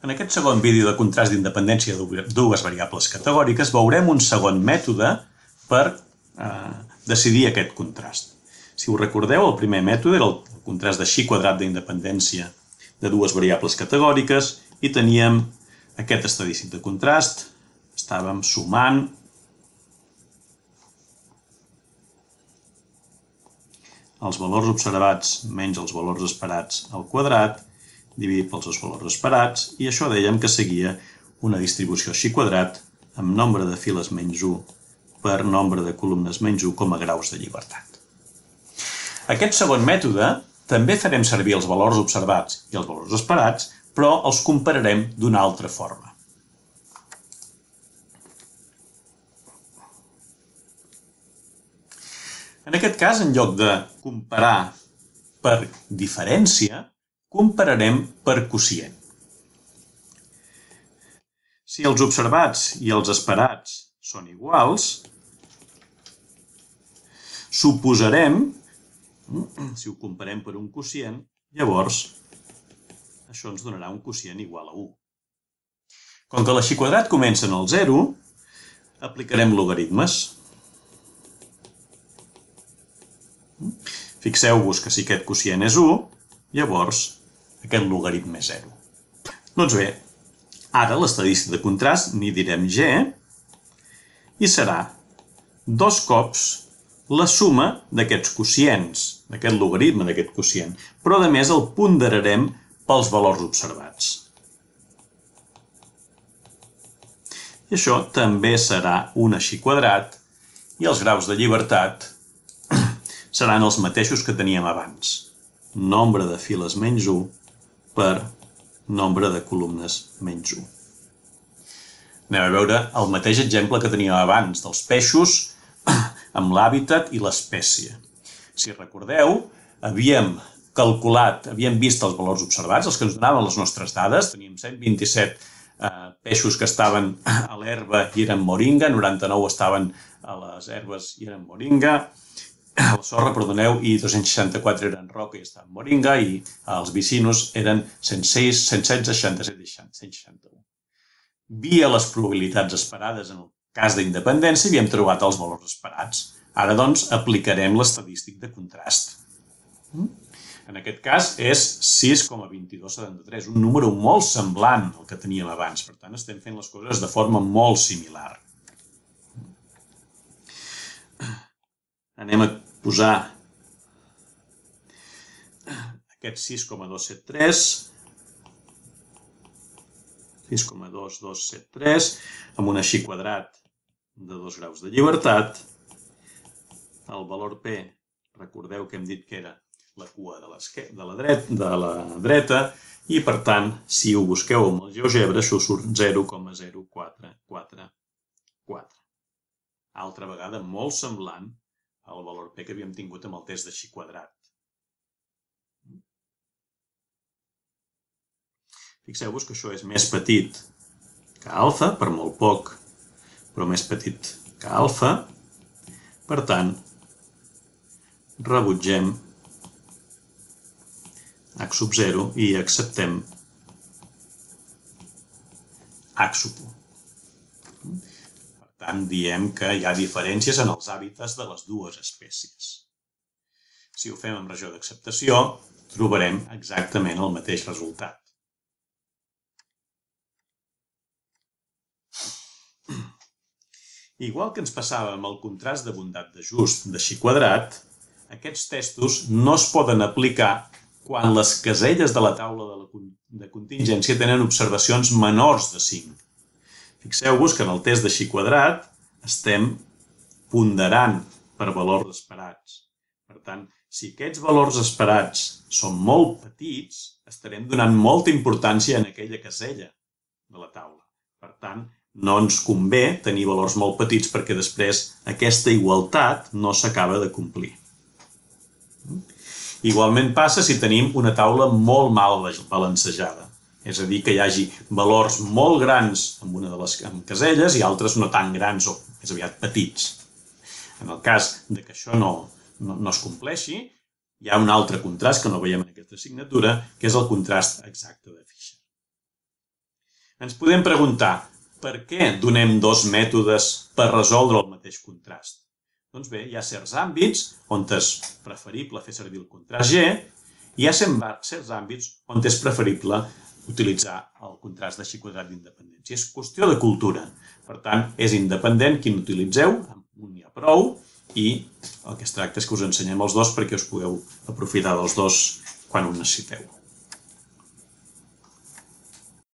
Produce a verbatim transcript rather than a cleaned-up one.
En aquest segon vídeo de contrast d'independència de dues variables categòriques veurem un segon mètode per eh, decidir aquest contrast. Si us recordeu, el primer mètode era el contrast de xi quadrat d'independència de dues variables categòriques i teníem aquest estadístic de contrast. Estàvem sumant els valors observats menys els valors esperats al quadrat dividit pels dos valors esperats, i això dèiem que seguia una distribució xi quadrat amb nombre de files menys u per nombre de columnes menys u com a graus de llibertat. Aquest segon mètode també farem servir els valors observats i els valors esperats, però els compararem d'una altra forma. En aquest cas, en lloc de comparar per diferència, compararem per quocient. Si els observats i els esperats són iguals, suposarem, si ho comparem per un quocient, llavors això ens donarà un quocient igual a u. Com que la xi quadrat comença en el zero, aplicarem logaritmes. Fixeu-vos que si aquest quocient és u, llavors aquest logaritme és zero. Doncs bé, ara l'estadístic de contrast n'hi direm G i serà dos cops la suma d'aquests quocients, d'aquest logaritme d'aquest quocient, però a més el ponderarem pels valors observats. I això també serà una xi quadrat i els graus de llibertat seran els mateixos que teníem abans. Nombre de files menys u per nombre de columnes menys u. Anem a veure el mateix exemple que teníem abans dels peixos amb l'hàbitat i l'espècie. Si recordeu, havíem calculat, havíem vist els valors observats, els que ens donaven les nostres dades. Teníem cent vint-i-set peixos que estaven a l'herba i eren moringa, noranta-nou estaven a les herbes i eren moringa, a la sorra, perdoneu, i dos-cents seixanta-quatre eren roca i estaven moringa, i els vicinos eren cent sis, cent setze, seixanta-set i cent seixanta-u. Via les probabilitats esperades en el cas d'independència havíem trobat els valors esperats. Ara, doncs, aplicarem l'estadístic de contrast. En aquest cas és sis coma vint-i-dos setanta-tres, un número molt semblant al que teníem abans. Per tant, estem fent les coses de forma molt similar. Anem a posar aquest sis coma dos set tres, sis coma dos dos set tres, amb una xi quadrat de dos graus de llibertat. El valor P, recordeu que hem dit que era la cua de la dreta, de la dreta, i per tant, si ho busqueu amb el GeoGebra, això surt zero coma zero quatre quatre quatre. Altra vegada, molt semblant al valor P que havíem tingut amb el test de xi quadrat. Fixeu-vos que això és més petit que alfa, per molt poc, però més petit que alfa. Per tant, rebutgem H sub zero i acceptem H sub u. Per tant, diem que hi ha diferències en els hàbitats de les dues espècies. Si ho fem amb regió d'acceptació, trobarem exactament el mateix resultat. Igual que ens passava amb el contrast de bondat d'ajust de xi quadrat, aquests testos no es poden aplicar quan les caselles de la taula de contingència tenen observacions menors de cinc. Fixeu-vos que en el test de xi quadrat estem ponderant per valors esperats. Per tant, si aquests valors esperats són molt petits, estarem donant molta importància en aquella casella de la taula. Per tant, no ens convé tenir valors molt petits perquè després aquesta igualtat no s'acaba de complir. Igualment passa si tenim una taula molt mal balancejada. És a dir, que hi hagi valors molt grans en una de les caselles i altres no tan grans o més aviat petits. En el cas que això no, no, no es compleixi, hi ha un altre contrast que no veiem en aquesta assignatura, que és el contrast exacte de Fisher. Ens podem preguntar per què donem dos mètodes per resoldre el mateix contrast. Doncs bé, hi ha certs àmbits on és preferible fer servir el contrast G i hi ha certs àmbits on és preferible utilitzar el contrast de xi quadrat d'independència. És qüestió de cultura. Per tant, és independent quin utilitzeu, amb un n'hi ha prou, i el que es tracta és que us ensenyem els dos perquè us pugueu aprofitar dels dos quan ho necessiteu.